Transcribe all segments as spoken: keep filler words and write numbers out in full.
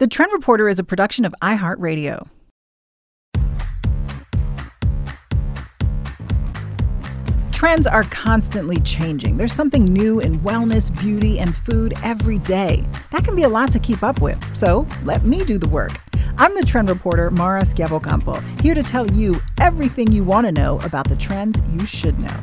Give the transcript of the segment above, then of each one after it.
The Trend Reporter is a production of iHeartRadio. Trends are constantly changing. There's something new in wellness, beauty, and food every day. That can be a lot to keep up with, so let me do the work. I'm the Trend Reporter, Mara Schiavocampo, here to tell you everything you want to know about the trends you should know.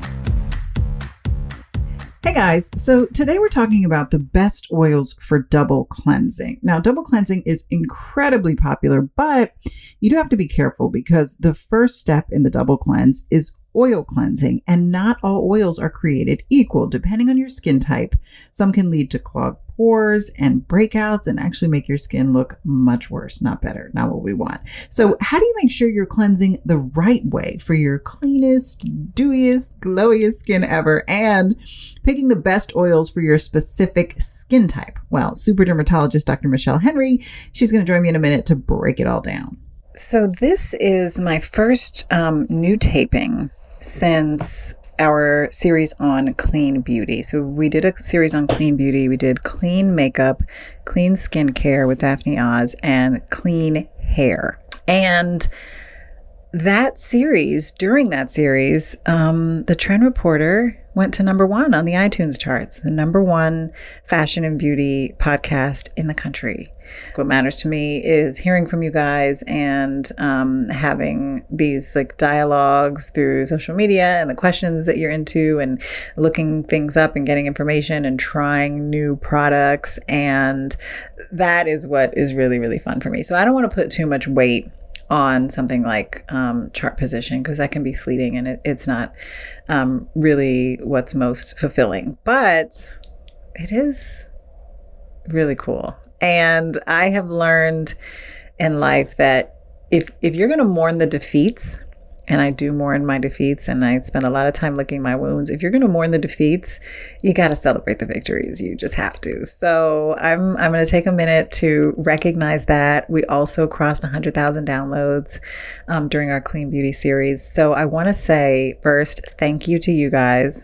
Hey guys, so today we're talking about the best oils for double cleansing. Now, double cleansing is incredibly popular, but you do have to be careful because the first step in the double cleanse is oil cleansing, and not all oils are created equal. Depending on your skin type, some can lead to clogged pores and breakouts and actually make your skin look much worse, not better, not what we want. So how do you make sure you're cleansing the right way for your cleanest, dewiest, glowiest skin ever, and picking the best oils for your specific skin type? Well, super dermatologist Doctor Michelle Henry, she's going to join me in a minute to break it all down. So this is my first um, new taping since our series on clean beauty. So we did a series on clean beauty. We did clean makeup, clean skincare with Daphne Oz, and clean hair. And that series, during that series, um, the Trend Reporter went to number one on the iTunes charts, the number one fashion and beauty podcast in the country. What matters to me is hearing from you guys and um, having these like dialogues through social media and the questions that you're into and looking things up and getting information and trying new products. And that is what is really, really fun for me. So I don't want to put too much weight on something like um, chart position because that can be fleeting and it, it's not um, really what's most fulfilling. But it is really cool. And I have learned in life that if if you're going to mourn the defeats, and I do mourn my defeats, and I spend a lot of time licking my wounds, if you're going to mourn the defeats, you got to celebrate the victories. You just have to. So I'm I'm going to take a minute to recognize that. We also crossed one hundred thousand downloads um, during our Clean Beauty series. So I want to say first, thank you to you guys.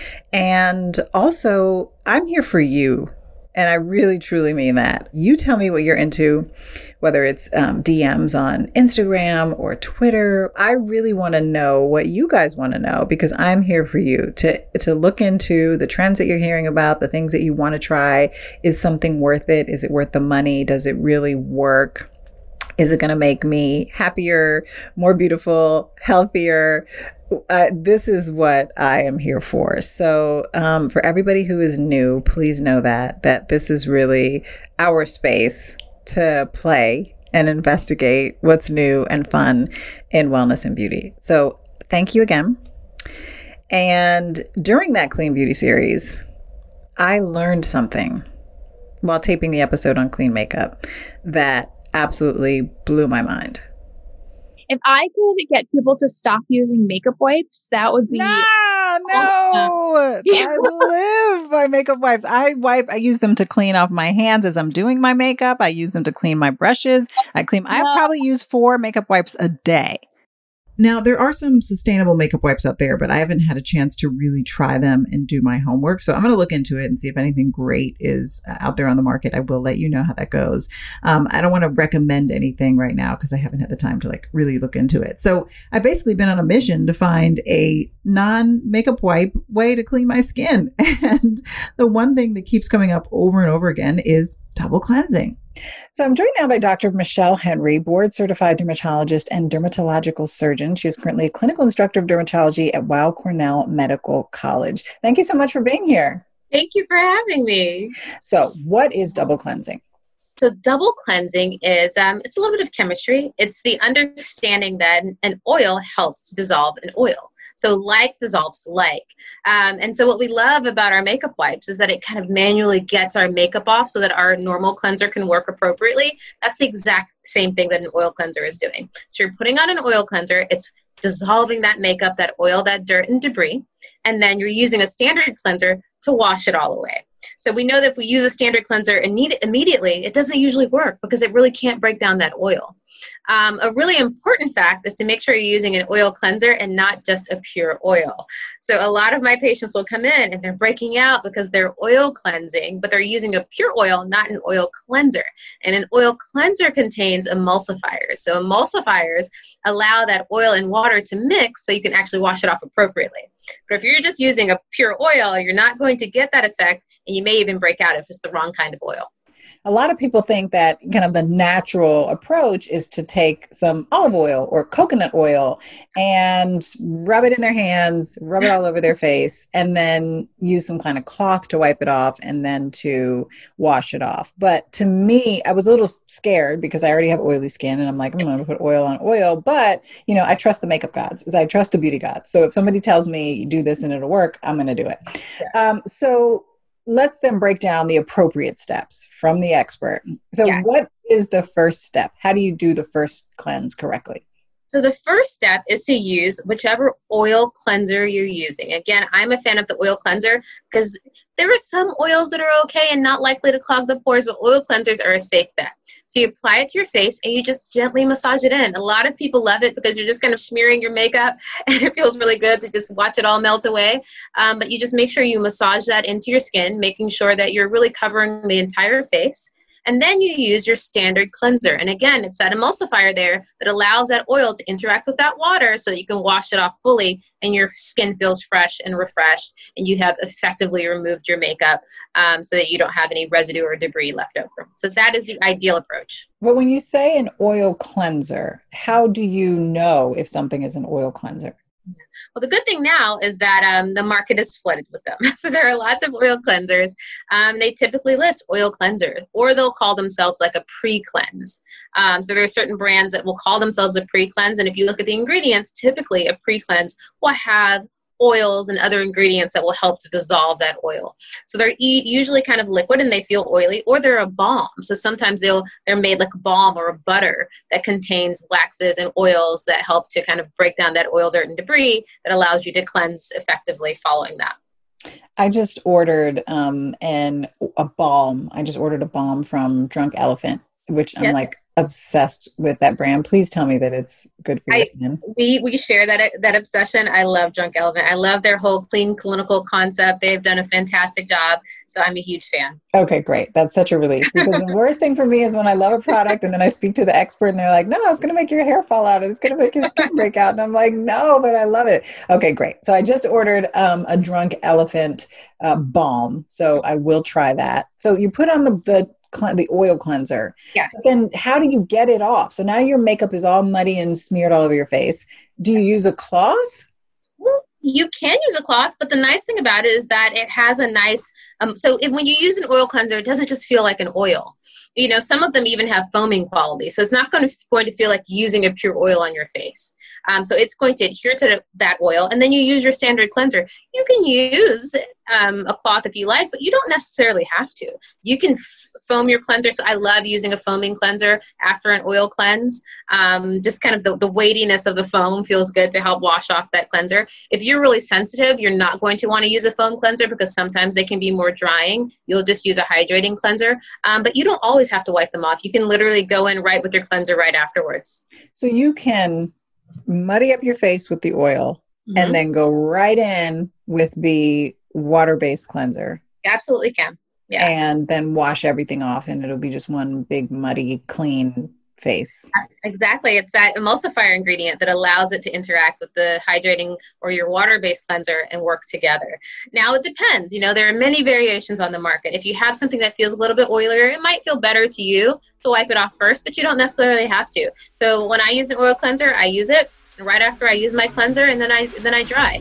And also, I'm here for you. And I really, truly mean that. You tell me what you're into, whether it's um, D Ms on Instagram or Twitter. I really want to know what you guys want to know because I'm here for you to, to look into the trends that you're hearing about, the things that you want to try. Is something worth it? Is it worth the money? Does it really work? Is it going to make me happier, more beautiful, healthier? Uh, this is what I am here for. So um, for everybody who is new, please know that, that this is really our space to play and investigate what's new and fun in wellness and beauty. So thank you again. And during that Clean Beauty series, I learned something while taping the episode on clean makeup that absolutely blew my mind. If I could get people to stop using makeup wipes, that would be... No, no. I live by makeup wipes. I wipe, I use them to clean off my hands as I'm doing my makeup. I use them to clean my brushes. I clean, I probably use four makeup wipes a day. Now, there are some sustainable makeup wipes out there, but I haven't had a chance to really try them and do my homework. So I'm going to look into it and see if anything great is out there on the market. I will let you know how that goes. Um, I don't want to recommend anything right now because I haven't had the time to like really look into it. So I've basically been on a mission to find a non-makeup wipe way to clean my skin. And the one thing that keeps coming up over and over again is double cleansing. So I'm joined now by Doctor Michelle Henry, board certified dermatologist and dermatological surgeon. She is currently a clinical instructor of dermatology at Weill Cornell Medical College. Thank you so much for being here. Thank you for having me. So what is double cleansing? So double cleansing is, um, it's a little bit of chemistry. It's the understanding that an oil helps to dissolve an oil. So like dissolves like. Um, and so what we love about our makeup wipes is that it kind of manually gets our makeup off so that our normal cleanser can work appropriately. That's the exact same thing that an oil cleanser is doing. So you're putting on an oil cleanser, it's dissolving that makeup, that oil, that dirt and debris, and then you're using a standard cleanser to wash it all away. So we know that if we use a standard cleanser and need it immediately, it doesn't usually work because it really can't break down that oil. Um, a really important fact is to make sure you're using an oil cleanser and not just a pure oil. So a lot of my patients will come in and they're breaking out because they're oil cleansing, but they're using a pure oil, not an oil cleanser. And an oil cleanser contains emulsifiers. So emulsifiers allow that oil and water to mix so you can actually wash it off appropriately. But if you're just using a pure oil, you're not going to get that effect, and you may even break out if it's the wrong kind of oil. A lot of people think that kind of the natural approach is to take some olive oil or coconut oil and rub it in their hands, rub it all over their face, and then use some kind of cloth to wipe it off and then to wash it off. But to me, I was a little scared because I already have oily skin and I'm like, I'm going to put oil on oil. But, you know, I trust the makeup gods, as I trust the beauty gods. So if somebody tells me do this and it'll work, I'm going to do it. Um, so let's then break down the appropriate steps from the expert. So yeah. What is the first step? How do you do the first cleanse correctly? So the first step is to use whichever oil cleanser you're using. Again, I'm a fan of the oil cleanser because there are some oils that are okay and not likely to clog the pores, but oil cleansers are a safe bet. So you apply it to your face and you just gently massage it in. A lot of people love it because you're just kind of smearing your makeup and it feels really good to just watch it all melt away. Um, but you just make sure you massage that into your skin, making sure that you're really covering the entire face. And then you use your standard cleanser. And again, it's that emulsifier there that allows that oil to interact with that water so that you can wash it off fully and your skin feels fresh and refreshed and you have effectively removed your makeup um, so that you don't have any residue or debris left over. So that is the ideal approach. But when you say an oil cleanser, how do you know if something is an oil cleanser? Well, the good thing now is that um, the market is flooded with them. So there are lots of oil cleansers. Um, they typically list oil cleanser, or they'll call themselves like a pre-cleanse. Um, so there are certain brands that will call themselves a pre-cleanse. And if you look at the ingredients, typically a pre-cleanse will have oils and other ingredients that will help to dissolve that oil. So they're e- usually kind of liquid and they feel oily, or they're a balm. So sometimes they'll, they're made like a balm or a butter that contains waxes and oils that help to kind of break down that oil, dirt, and debris that allows you to cleanse effectively following that. I just ordered um, an, a balm. I just ordered a balm from Drunk Elephant, which I'm yes. like, obsessed with that brand. Please tell me that it's good for your I, skin. We we share that that obsession. I love Drunk Elephant. I love their whole clean clinical concept. They've done a fantastic job. So I'm a huge fan. Okay, great. That's such a relief because the worst thing for me is when I love a product and then I speak to the expert and they're like, no, it's going to make your hair fall out and it's going to make your skin break out. And I'm like, no, but I love it. Okay, great. So I just ordered um, a Drunk Elephant uh, balm. So I will try that. So you put on the, the the oil cleanser. Yeah. Then how do you get it off? So now your makeup is all muddy and smeared all over your face. Do you use a cloth? Well, you can use a cloth, but the nice thing about it is that it has a nice, um, so if, when you use an oil cleanser, it doesn't just feel like an oil. You know, some of them even have foaming quality. So it's not going to, going to feel like using a pure oil on your face. Um, so it's going to adhere to the, that oil. And then you use your standard cleanser. You can use um, a cloth if you like, but you don't necessarily have to. You can f- foam your cleanser. So I love using a foaming cleanser after an oil cleanse. Um, just kind of the, the weightiness of the foam feels good to help wash off that cleanser. If you're really sensitive, you're not going to want to use a foam cleanser because sometimes they can be more drying. You'll just use a hydrating cleanser. Um, but you don't always have to wipe them off. You can literally go in right with your cleanser right afterwards. So you can muddy up your face with the oil mm-hmm. and then go right in with the water-based cleanser. You absolutely can. Yeah. And then wash everything off and it'll be just one big muddy, clean face. Exactly. It's that emulsifier ingredient that allows it to interact with the hydrating or your water-based cleanser and work together. Now it depends. You know, there are many variations on the market. If you have something that feels a little bit oilier, it might feel better to you to wipe it off first, but you don't necessarily have to. So when I use an oil cleanser, I use it right after I use my cleanser and then I then I dry.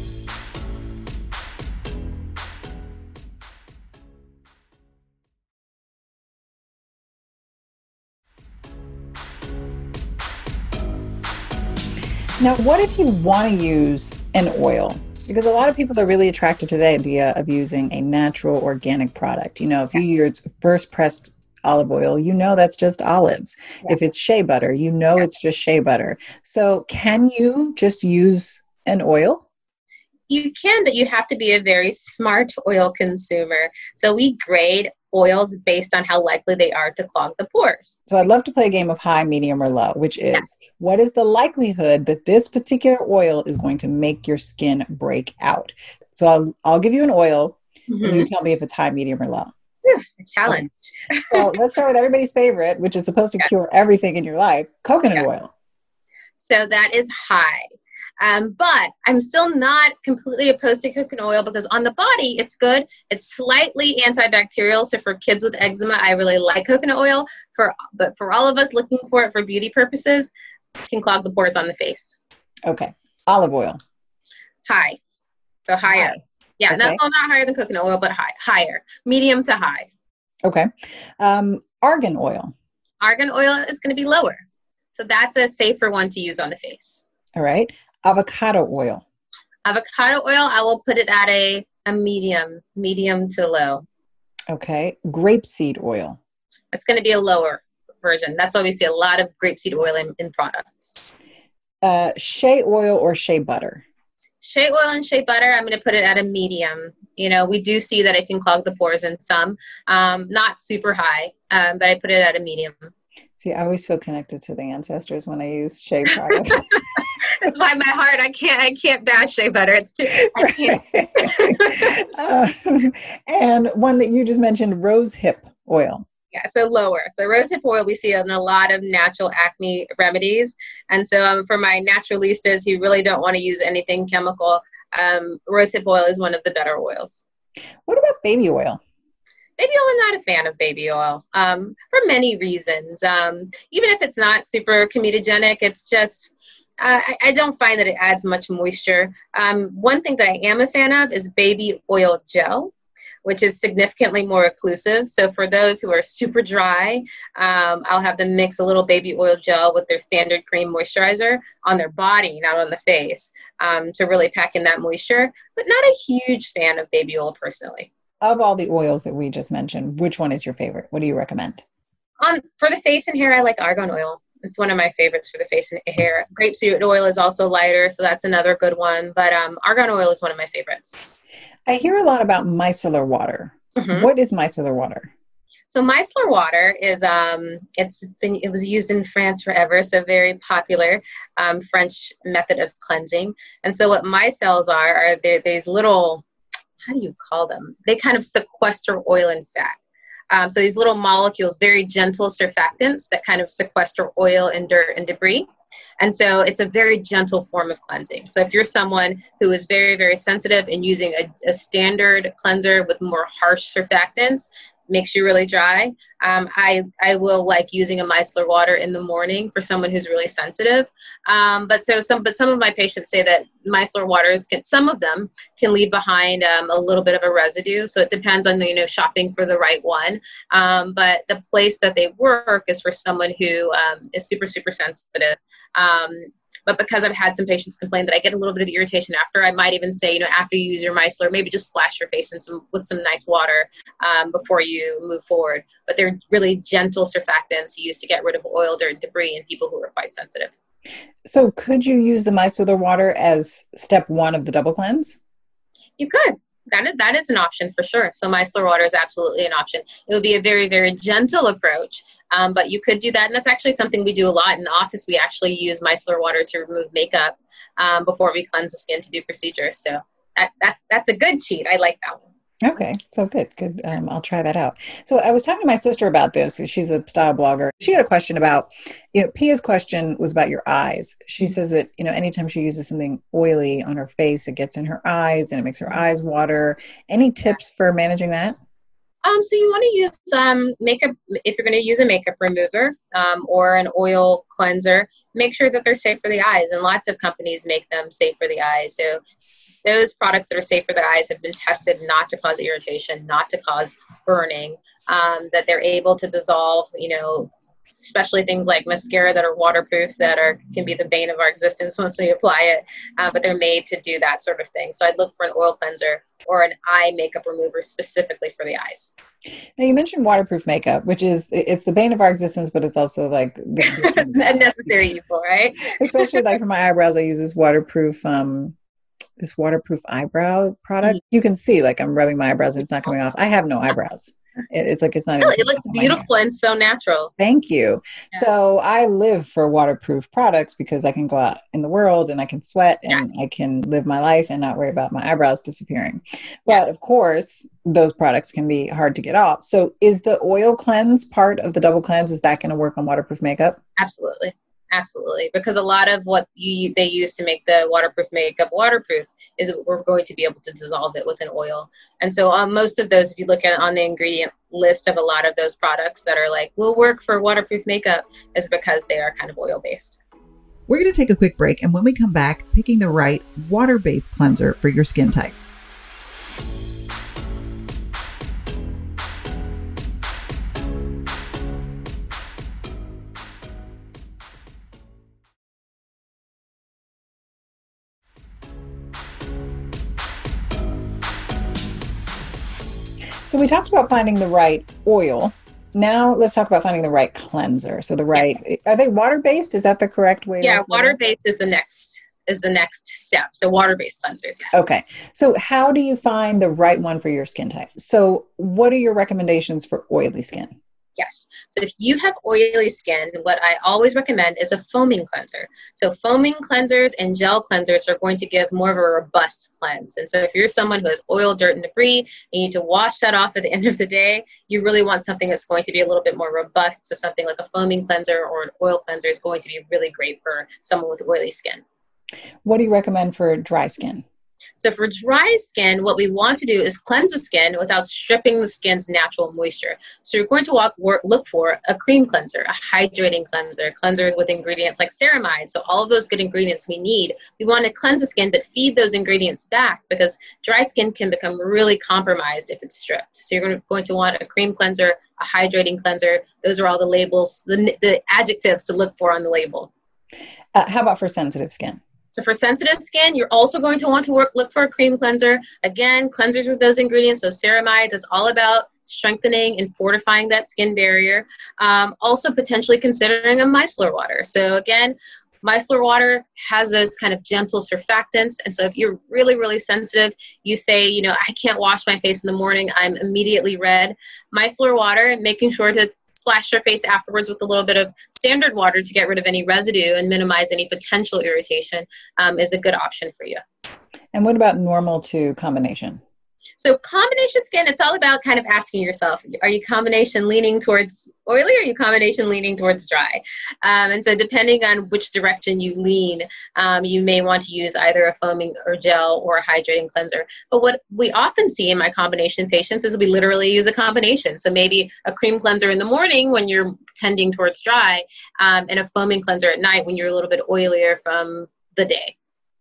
Now, what if you want to use an oil? Because a lot of people are really attracted to the idea of using a natural organic product. You know, if you use first pressed olive oil, you know that's just olives. Yeah. If it's shea butter, you know yeah. it's just shea butter. So can you just use an oil? You can, but you have to be a very smart oil consumer. So we grade oils based on how likely they are to clog the pores. So I'd love to play a game of high, medium, or low, which is Yes. What is the likelihood that this particular oil is going to make your skin break out? So I'll, I'll give you an oil Mm-hmm. and you tell me if it's high, medium, or low. Whew, a challenge. So let's start with everybody's favorite, which is supposed to Yeah. cure everything in your life, coconut Yeah. oil. So that is high. Um, but I'm still not completely opposed to coconut oil because on the body, it's good. It's slightly antibacterial. So for kids with eczema, I really like coconut oil. For But for all of us looking for it for beauty purposes, it can clog the pores on the face. Okay. Olive oil. High. So higher. High. Yeah, Okay. no, well, not higher than coconut oil, but high. Higher. Medium to high. Okay. Um, argan oil. Argan oil is going to be lower. So that's a safer one to use on the face. All right. Avocado oil. Avocado oil, I will put it at a, a medium, medium to low. Okay. Grapeseed oil. It's going to be a lower version. That's why we see a lot of grapeseed oil in, in products. Uh, shea oil or shea butter. Shea oil and shea butter, I'm going to put it at a medium. You know, we do see that it can clog the pores in some, um, not super high, um, but I put it at a medium. See, I always feel connected to the ancestors when I use shea products. That's why my heart, I can't, I can't bash shea butter. It's too, I can't. uh, and one that you just mentioned, rose hip oil. Yeah, so lower. So rosehip oil we see in a lot of natural acne remedies. And so um, for my naturalistas who really don't want to use anything chemical, um, rosehip oil is one of the better oils. What about baby oil? Baby oil, I'm not a fan of baby oil um, for many reasons. Um, even if it's not super comedogenic, it's just, uh, I, I don't find that it adds much moisture. Um, one thing that I am a fan of is baby oil gel, which is significantly more occlusive. So for those who are super dry, um, I'll have them mix a little baby oil gel with their standard cream moisturizer on their body, not on the face, um, to really pack in that moisture. But not a huge fan of baby oil personally. Of all the oils that we just mentioned, which one is your favorite? What do you recommend? Um, for the face and hair, I like argan oil. It's one of my favorites for the face and hair. Grapeseed oil is also lighter, so that's another good one. But um, argan oil is one of my favorites. I hear a lot about micellar water. Mm-hmm. What is micellar water? So micellar water is, um, it's been, it was used in France forever, so very popular um, French method of cleansing. And so what micelles are, are they're these little, how do you call them? They kind of sequester oil and fat. Um, so these little molecules, very gentle surfactants that kind of sequester oil and dirt and debris. And so it's a very gentle form of cleansing. So if you're someone who is very, very sensitive and using a, a standard cleanser with more harsh surfactants, makes you really dry, um, I, I will like using a micellar water in the morning for someone who's really sensitive. Um, but so some, but some of my patients say that micellar waters can, some of them can leave behind um, a little bit of a residue. So it depends on the, you know, shopping for the right one. Um, but the place that they work is for someone who um, is super, super sensitive. Um, But because I've had some patients complain that I get a little bit of irritation after, I might even say, you know, after you use your micellar, maybe just splash your face in some with some nice water um, before you move forward. But they're really gentle surfactants used to get rid of oil, dirt, and debris in people who are quite sensitive. So could you use the micellar water as step one of the double cleanse? You could. That is, that is an option for sure. So micellar water is absolutely an option. It would be a very, very gentle approach, um, but you could do that. And that's actually something we do a lot in the office. We actually use micellar water to remove makeup um, before we cleanse the skin to do procedures. So that, that that's a good cheat. I like that one. Okay, so good, good. Um, I'll try that out. So I was talking to my sister about this. She's a style blogger. She had a question about, you know, Pia's question was about your eyes. She says that, you know, anytime she uses something oily on her face, it gets in her eyes and it makes her eyes water. Any tips for managing that? Um, so you want to use um, makeup, if you're going to use a makeup remover um, or an oil cleanser, make sure that they're safe for the eyes. And lots of companies make them safe for the eyes. So those products that are safe for the eyes have been tested not to cause irritation, not to cause burning, um, that they're able to dissolve, you know, especially things like mascara that are waterproof, that are can be the bane of our existence once we apply it, uh, but they're made to do that sort of thing. So I'd look for an oil cleanser or an eye makeup remover specifically for the eyes. Now you mentioned waterproof makeup, which is, it's the bane of our existence, but it's also like a necessary evil, right? Especially like for my eyebrows, I use this waterproof um, this waterproof eyebrow product. Mhm. You can see like I'm rubbing my eyebrows and it's not coming off. I have no eyebrows. It, it's like it's not Really, even it looks beautiful and so natural. Thank you. Yeah. So I live for waterproof products because I can go out in the world and I can sweat and Yeah. I can live my life and not worry about my eyebrows disappearing. But of course, those products can be hard to get off. So is the oil cleanse part of the double cleanse? Is that going to work on waterproof makeup? Absolutely. Absolutely. Because a lot of what you they use to make the waterproof makeup waterproof is we're going to be able to dissolve it with an oil. And so on most of those, if you look at on the ingredient list of a lot of those products that are like, will work for waterproof makeup, is because they are kind of oil based. We're going to take a quick break. And when we come back, picking the right water-based cleanser for your skin type. So we talked about finding the right oil. Now let's talk about finding the right cleanser. So the right, yeah. Are they water-based? Is that the correct way? Yeah, water-based is the next is the next step. So water-based cleansers, yes. Okay. So how do you find the right one for your skin type? So what are your recommendations for oily skin? Yes. So if you have oily skin, what I always recommend is a foaming cleanser. So foaming cleansers and gel cleansers are going to give more of a robust cleanse. And so if you're someone who has oil, dirt, and debris, and you need to wash that off at the end of the day, you really want something that's going to be a little bit more robust. So something like a foaming cleanser or an oil cleanser is going to be really great for someone with oily skin. What do you recommend for dry skin? So for dry skin, what we want to do is cleanse the skin without stripping the skin's natural moisture. So you're going to walk, work, look for a cream cleanser, a hydrating cleanser, cleansers with ingredients like ceramide. So all of those good ingredients we need. We want to cleanse the skin, but feed those ingredients back because dry skin can become really compromised if it's stripped. So you're going to want a cream cleanser, a hydrating cleanser. Those are all the labels, the, the adjectives to look for on the label. Uh, how about for sensitive skin? So for sensitive skin, you're also going to want to work, look for a cream cleanser. Again, cleansers with those ingredients. So ceramides is all about strengthening and fortifying that skin barrier. Um, also potentially considering a micellar water. So again, micellar water has those kind of gentle surfactants. And so if you're really, really sensitive, you say, you know, I can't wash my face in the morning, I'm immediately red. Micellar water, making sure to splash your face afterwards with a little bit of standard water to get rid of any residue and minimize any potential irritation um, is a good option for you. And what about normal to combination? So combination skin, it's all about kind of asking yourself, are you combination leaning towards oily or are you combination leaning towards dry? Um, and so depending on which direction you lean, um, you may want to use either a foaming or gel or a hydrating cleanser. But what we often see in my combination patients is we literally use a combination. So maybe a cream cleanser in the morning when you're tending towards dry, um, and a foaming cleanser at night when you're a little bit oilier from the day.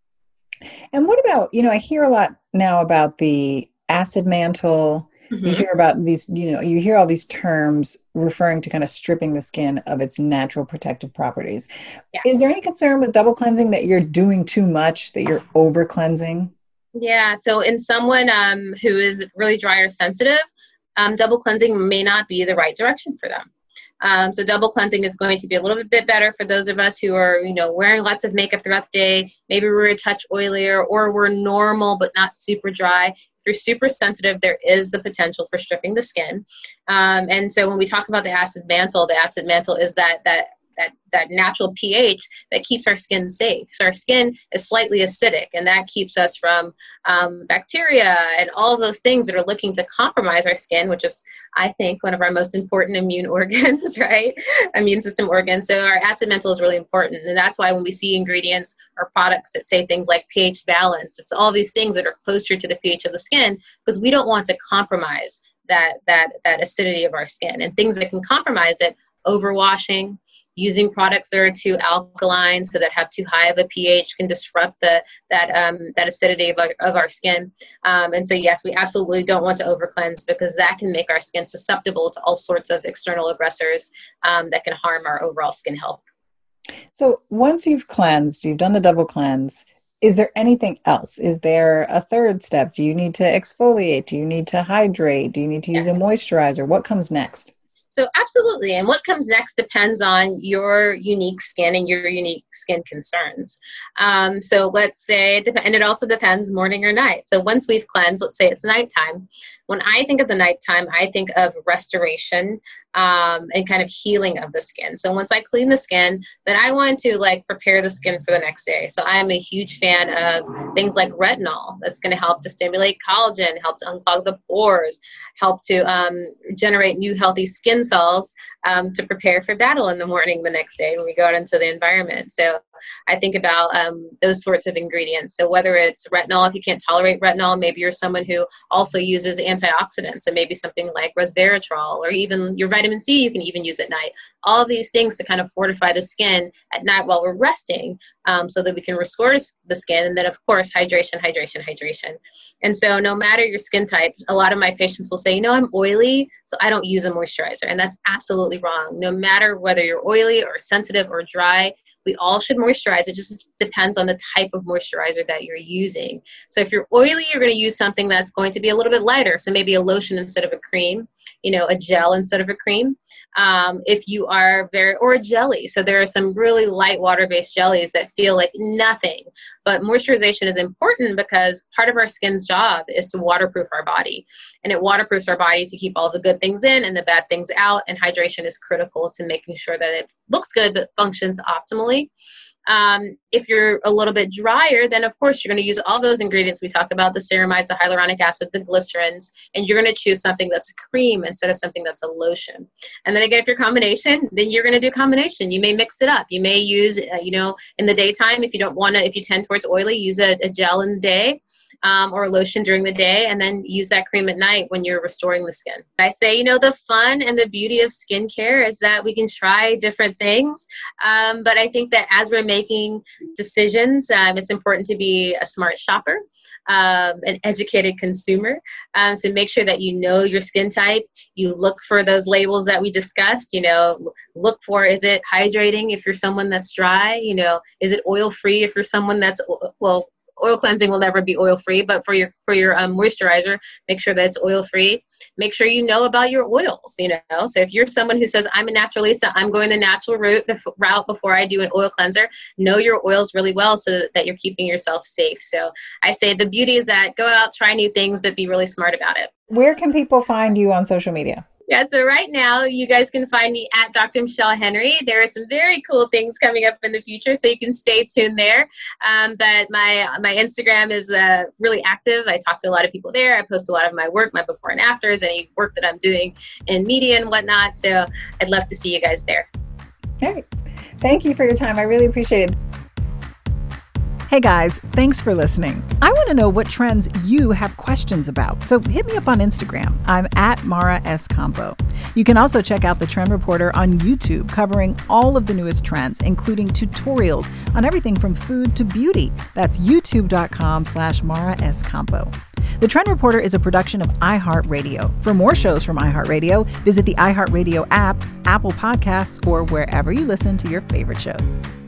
And what about, you know, I hear a lot now about the acid mantle. Mm-hmm. You hear about these, you know, you hear all these terms referring to kind of stripping the skin of its natural protective properties. Yeah. Is there any concern with double cleansing that you're doing too much, that you're over cleansing? Yeah. So in someone um, who is really dry or sensitive, um, double cleansing may not be the right direction for them. Um, so double cleansing is going to be a little bit better for those of us who are, you know, wearing lots of makeup throughout the day. Maybe we're a touch oilier or we're normal but not super dry. If you're super sensitive, there is the potential for stripping the skin. Um, and so when we talk about the acid mantle, the acid mantle is that that that that natural pH that keeps our skin safe. So our skin is slightly acidic, and that keeps us from um, bacteria and all of those things that are looking to compromise our skin, which is, I think, one of our most important immune organs, right? Immune system organs. So our acid mantle is really important, and that's why when we see ingredients or products that say things like pH balance, it's all these things that are closer to the pH of the skin, because we don't want to compromise that that that acidity of our skin. And things that can compromise it: overwashing, using products that are too alkaline, so that have too high of a pH, can disrupt the that um, that acidity of our, of our skin. Um, and so, yes, we absolutely don't want to over cleanse, because that can make our skin susceptible to all sorts of external aggressors um, that can harm our overall skin health. So once you've cleansed, you've done the double cleanse, is there anything else? Is there a third step? Do you need to exfoliate? Do you need to hydrate? Do you need to use yes. a moisturizer? What comes next? So absolutely. And what comes next depends on your unique skin and your unique skin concerns. Um, so let's say, it dep- and it also depends morning or night. So once we've cleansed, let's say it's nighttime. When I think of the nighttime, I think of restoration um, and kind of healing of the skin. So once I clean the skin, then I want to like prepare the skin for the next day. So I'm a huge fan of things like retinol. That's going to help to stimulate collagen, help to unclog the pores, help to um, generate new healthy skin cells um, to prepare for battle in the morning the next day when we go out into the environment. So I think about um, those sorts of ingredients. So whether it's retinol, if you can't tolerate retinol, maybe you're someone who also uses antioxidants, and maybe something like resveratrol, or even your vitamin C, you can even use at night. All of these things to kind of fortify the skin at night while we're resting, um, so that we can restore the skin. And then, of course, hydration, hydration, hydration. And so no matter your skin type, a lot of my patients will say, you know, I'm oily, so I don't use a moisturizer. And that's absolutely wrong. No matter whether you're oily or sensitive or dry, we all should moisturize. It just depends on the type of moisturizer that you're using. So if you're oily, you're going to use something that's going to be a little bit lighter. So maybe a lotion instead of a cream, you know, a gel instead of a cream. Um, if you are very, or a jelly. So there are some really light water-based jellies that feel like nothing. But moisturization is important because part of our skin's job is to waterproof our body. And it waterproofs our body to keep all the good things in and the bad things out. And hydration is critical to making sure that it looks good but functions optimally. Um, if you're a little bit drier, then of course you're going to use all those ingredients we talked about, the ceramides, the hyaluronic acid, the glycerins, and you're going to choose something that's a cream instead of something that's a lotion. And then again, if you're combination, then you're going to do combination. You may mix it up. You may use, uh, you know, in the daytime, if you don't want to, if you tend towards oily, use a, a gel in the day. Um, or a lotion during the day, and then use that cream at night when you're restoring the skin. I say, you know, the fun and the beauty of skincare is that we can try different things. Um, but I think that as we're making decisions, um, it's important to be a smart shopper, um, an educated consumer. Um, so make sure that you know your skin type. You look for those labels that we discussed. You know, look for, is it hydrating if you're someone that's dry? You know, is it oil free if you're someone that's, well, oil cleansing will never be oil free, but for your for your um, moisturizer, make sure that it's oil free. Make sure you know about your oils. You know, so if you're someone who says I'm a naturalista, I'm going the natural route route before I do an oil cleanser. Know your oils really well so that you're keeping yourself safe. So I say the beauty is that go out, try new things, but be really smart about it. Where can people find you on social media? Yeah, so right now you guys can find me at Doctor Michelle Henry. There are some very cool things coming up in the future, so you can stay tuned there. Um, but my my Instagram is uh, really active. I talk to a lot of people there. I post a lot of my work, my before and afters, any work that I'm doing in media and whatnot. So I'd love to see you guys there. Okay. Thank you for your time. I really appreciate it. Hey guys, thanks for listening. I want to know what trends you have questions about, so hit me up on Instagram. I'm at Mara S. Campo. You can also check out the Trend Reporter on YouTube, covering all of the newest trends, including tutorials on everything from food to beauty. That's youtube.com slash Mara S. Campo. The Trend Reporter is a production of iHeartRadio. For more shows from iHeartRadio, visit the iHeartRadio app, Apple Podcasts, or wherever you listen to your favorite shows.